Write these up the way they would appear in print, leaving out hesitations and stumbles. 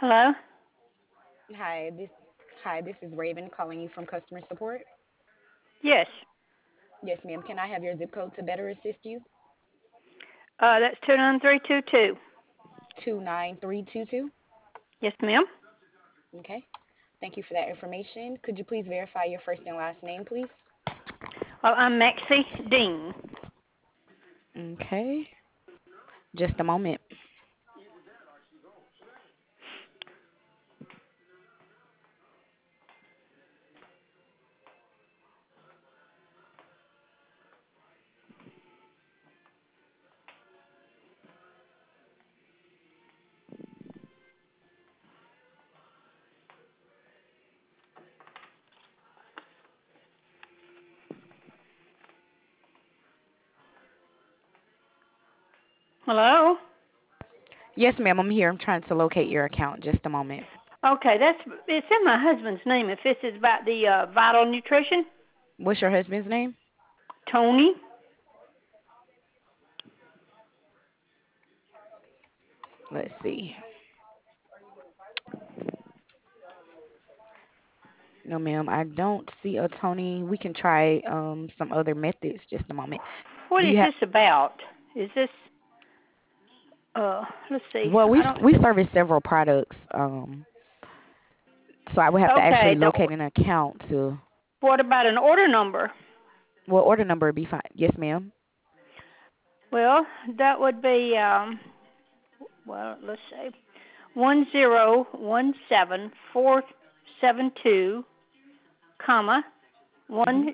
Hello? Hi, this is Raven calling you from customer support. Yes. Yes, ma'am. Can I have your zip code to better assist you? That's 29322. 29322. Yes, ma'am. Okay. Thank you for that information. Could you please verify your first and last name, please? Well, I'm Maxie Dean. Okay. Just a moment. Hello? Yes, ma'am. I'm here. I'm trying to locate your account. Just a moment. Okay, it's in my husband's name. If this is about the Vital Nutrition, What's your husband's name? Tony. Let's see. No, ma'am. I don't see a Tony. We can try some other methods. Just a moment. What Do is you have? this about? Is this let's see. Well, we I don't we service several products. So I would have to actually Okay, locate an account to. what about an order number? Well, order number would be fine. Yes, ma'am. Well, that would be let's see. 1017472, comma Mhm.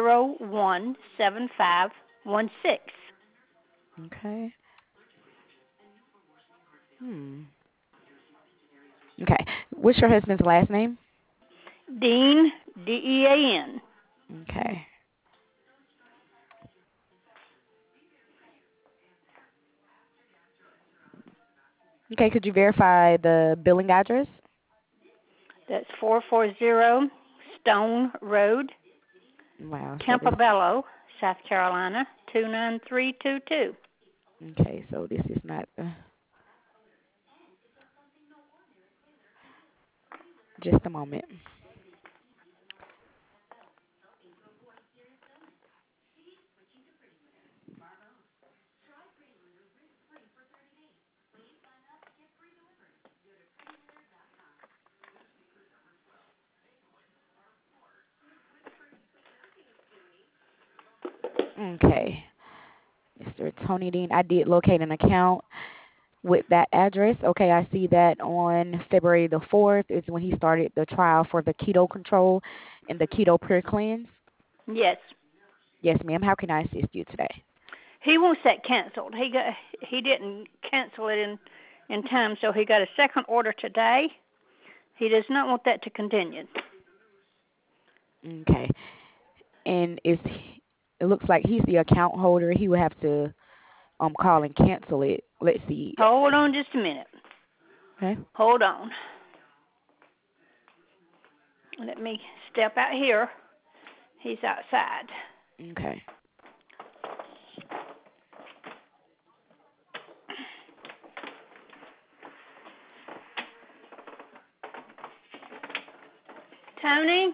1017516. Okay. Hmm. Okay. What's your husband's last name? Dean, Dean. Okay. Okay. Could you verify the billing address? That's 440 Stone Road, Wow. So this. Campobello, South Carolina 29322. Okay. So this is not. Just a moment. Okay. Mr. Tony Dean, I did locate an account with that address. Okay, I see that on February the 4th is when he started the trial for the keto control and the keto pure cleanse. Yes. Yes, ma'am. How can I assist you today? He wants that canceled. He didn't cancel it in time, so he got a second order today. He does not want that to continue. Okay. And it looks like he's the account holder. He would have to call and cancel it. Let's see. Hold on just a minute. Okay. Hold on. Let me step out here. He's outside. Okay. Tony,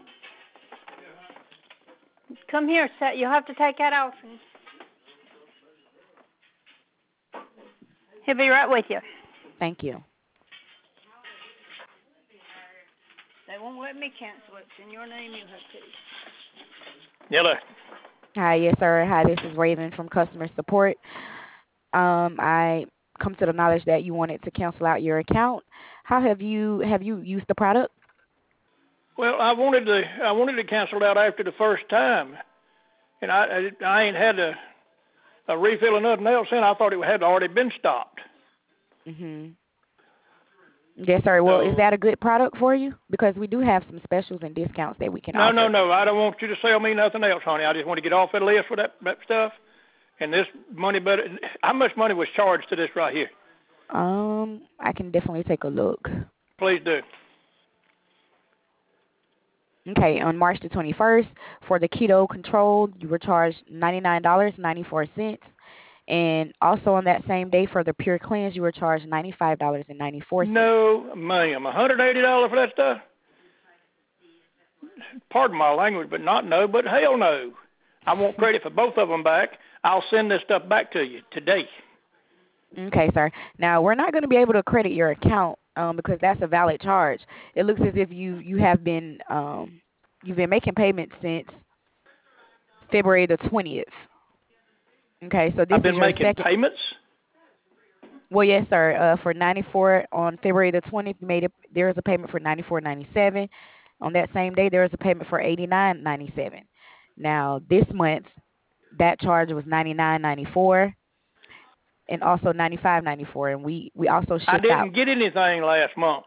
come here. You'll have to take that off. He'll be right with you. Thank you. They won't let me cancel it. It's in your name. You have to. Hello. Hi, yes, sir. Hi, this is Raven from customer support. I come to the knowledge that you wanted to cancel out your account. How have you used the product? Well, I wanted to cancel it out after the first time, and I ain't had a refill or nothing else in. I thought it had already been stopped. Mhm. Yes, sir. Well, is So that a good product for you? Because we do have some specials and discounts that we can no, no, offer. no. I don't want you to sell me nothing else, honey. I just want to get off that list with that stuff. And this money, but how much money was charged to this right here? I can definitely take a look. Please do. Okay, on March the 21st, for the keto control, you were charged $99.94, And also on that same day for the Pure Cleanse, you were charged $95.94. No, ma'am. $180 for that stuff? Pardon my language, but not no, but hell no. I want credit for both of them back. I'll send this stuff back to you today. Okay, sir. Now, we're not going to be able to credit your account because that's a valid charge. It looks as if you have been you've been making payments since February the 20th. Okay, so this I've been is your making second. payments? Well, yes, sir. For 94 on February the 20th, you made it. There is a payment for 94.97. On that same day, there is a payment for 89.97. Now, this month, that charge was 99.94 and also 95.94, and we also shipped I out. didn't get anything last month.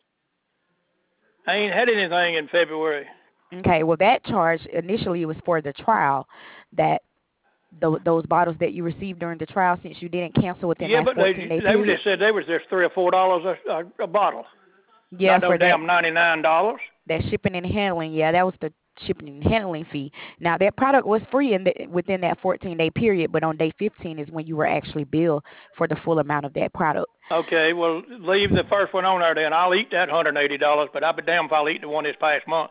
I ain't had anything in February. Okay, well, that charge initially was for the trial, that those bottles that you received during the trial, since you didn't cancel within that 14-day period. They said there was just $3 or $4 a bottle. Yeah, not for no damn $99. That shipping and handling, yeah, that was the shipping and handling fee. Now, that product was free within that 14-day period, but on day 15 is when you were actually billed for the full amount of that product. Okay, well, leave the first one on there then. I'll eat that $180, but I'll be damned if I'll eat the one this past month.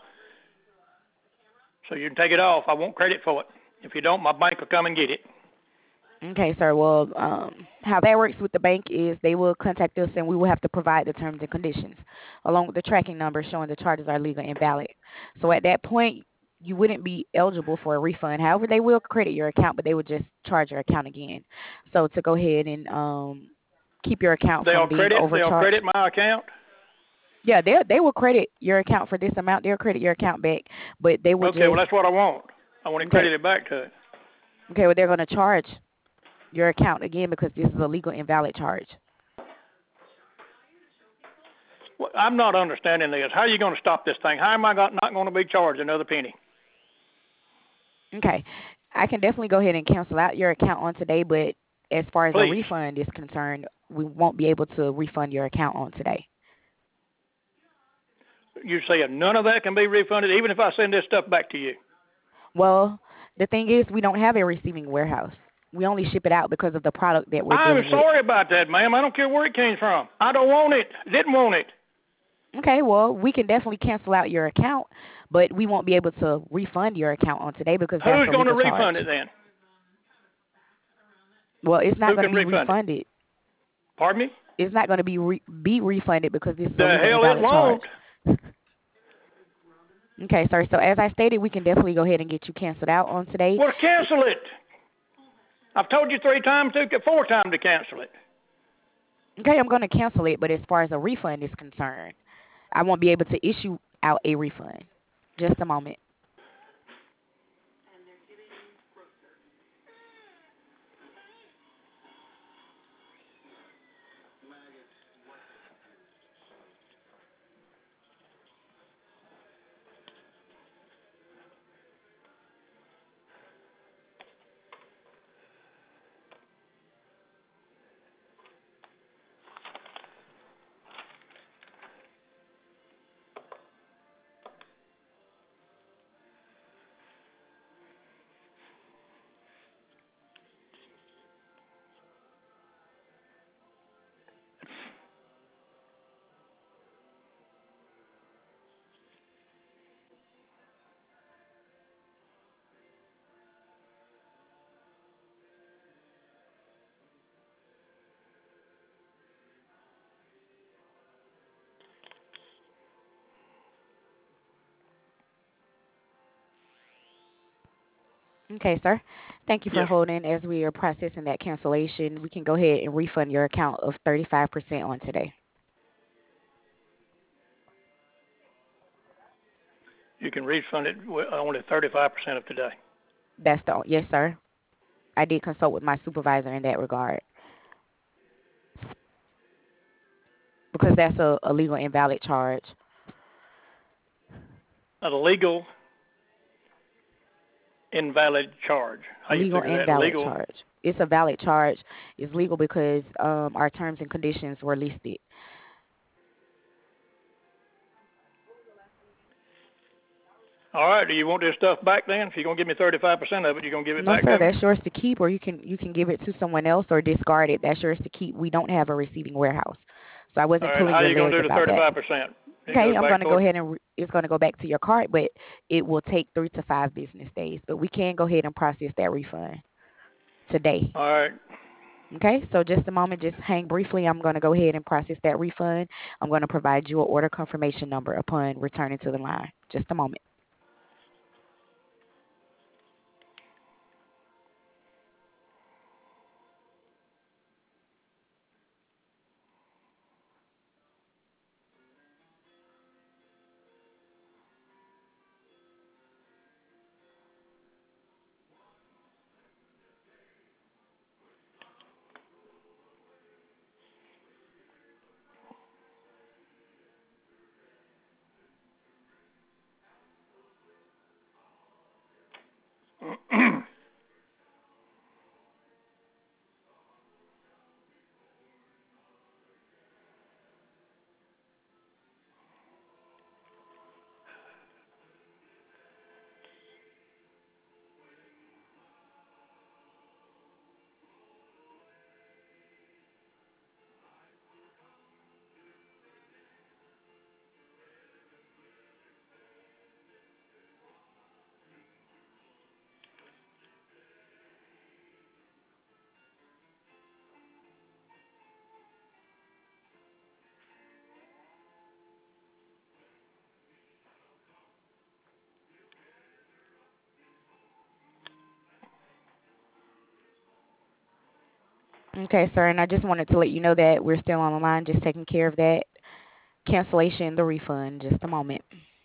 So you can take it off. I want credit for it. If you don't, my bank will come and get it. Okay, sir. Well, how that works with the bank is they will contact us and we will have to provide the terms and conditions along with the tracking number showing the charges are legal and valid. So at that point, you wouldn't be eligible for a refund. However, they will credit your account, but they would just charge your account again. So to go ahead and keep your account from being overcharged. They'll credit my account? Yeah, they will credit your account for this amount. They'll credit your account back, but they will Okay, well, that's what I want. I want to credit it back to it. Okay, well, they're going to charge your account again because this is a legal invalid charge. Well, I'm not understanding this. How are you going to stop this thing? How am I not going to be charged another penny? Okay, I can definitely go ahead and cancel out your account on today, but as far as a refund is concerned, we won't be able to refund your account on today. You're saying none of that can be refunded, even if I send this stuff back to you? Well, the thing is, we don't have a receiving warehouse. We only ship it out because of the product that we're dealing with. I'm sorry about that, ma'am. I don't care where it came from. I don't want it. Didn't want it. Okay, well, we can definitely cancel out your account, but we won't be able to refund your account on today because that's a legal charge. Who's going to refund it then? Well, it's not going to be refunded. Pardon me? It's not going to be refunded because this is the hell it won't. Okay, sir. So as I stated, we can definitely go ahead and get you canceled out on today. Well, cancel it. I've told you 4 times to cancel it. Okay, I'm going to cancel it, but as far as a refund is concerned, I won't be able to issue out a refund. Just a moment. Okay, sir. Thank you for holding. As we are processing that cancellation, we can go ahead and refund your account of 35% on today. You can refund it only 35% of today. Yes, sir. I did consult with my supervisor in that regard. Because that's a legal invalid charge. A legal invalid charge. Legal invalid charge. It's a valid charge. It's legal because our terms and conditions were listed. All right. Do you want this stuff back then? If you're gonna give me 35% of it, you're gonna give it No, back sir. to me? That's yours to keep, or you can give it to someone else or discard it. That's yours to keep. We don't have a receiving warehouse, so I All wasn't right. pulling How are your you gonna leg do the about that. 35%? It Okay, goes I'm back going to go toward. ahead and it's going to go back to your card, but it will take 3 to 5 business days. But we can go ahead and process that refund today. All right. Okay, so just a moment, just hang briefly. I'm going to go ahead and process that refund. I'm going to provide you an order confirmation number upon returning to the line. Just a moment. Okay, sir, and I just wanted to let you know that we're still on the line, just taking care of that cancellation, the refund. Just a moment.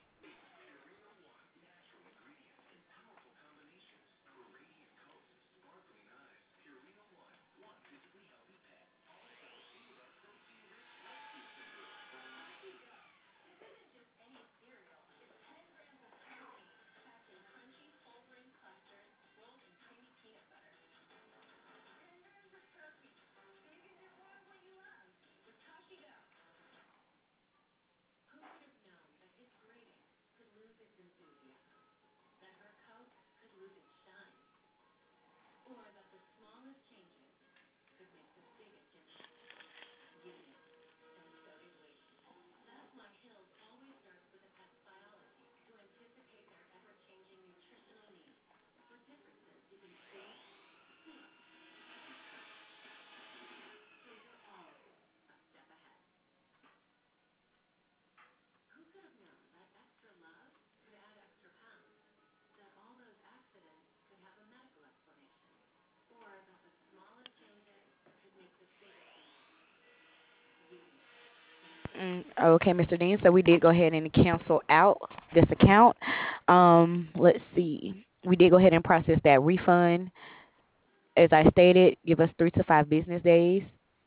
Okay, Mr. Dean. So we did go ahead and cancel out this account. Let's see. We did go ahead and process that refund. As I stated, give us 3 to 5 business days.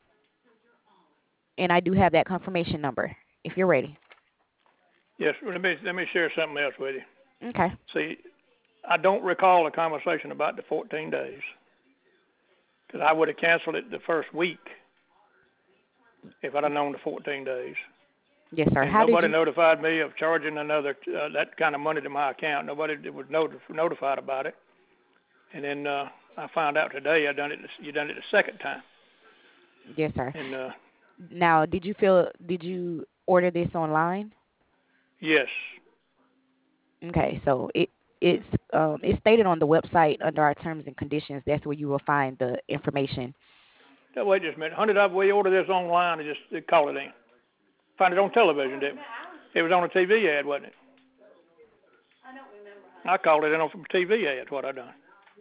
And I do have that confirmation number if you're ready. Yes. Let me share something else with you. Okay. See, I don't recall a conversation about the 14 days because I would have canceled it the first week if I'd have known the 14 days. Yes, sir. And How did nobody you? notified me of charging another that kind of money to my account. Nobody was notified about it. And then I found out today you done it the second time. Yes, sir. And Now, did you order this online? yes. Okay, so it's stated on the website under our terms and conditions. That's where you will find the information. Now, wait just a minute. Honey, we order this online and just call it in. Find it on television, didn't we? It was on a TV ad, wasn't it? I don't remember. I called it in on a TV ad. What I done.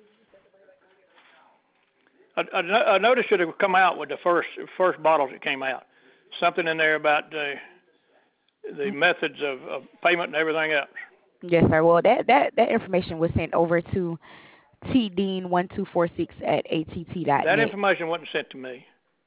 A notice should have come out with the first bottles that came out. Something in there about the methods of payment and everything else. Yes, sir. Well, that information was sent over to tdean1246@att.net. That information wasn't sent to me.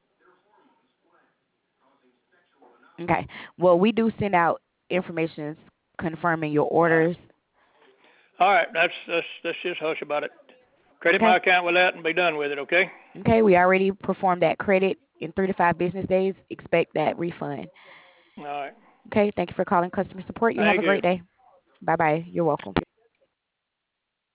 Okay. Well, we do send out information confirming your orders. All right. Let's just hush about it. Credit my account with that and be done with it, okay? Okay. We already performed that credit in 3 to 5 business days. Expect that refund. All right. Okay. Thank you for calling customer support. You have a great day. Bye-bye. You're welcome.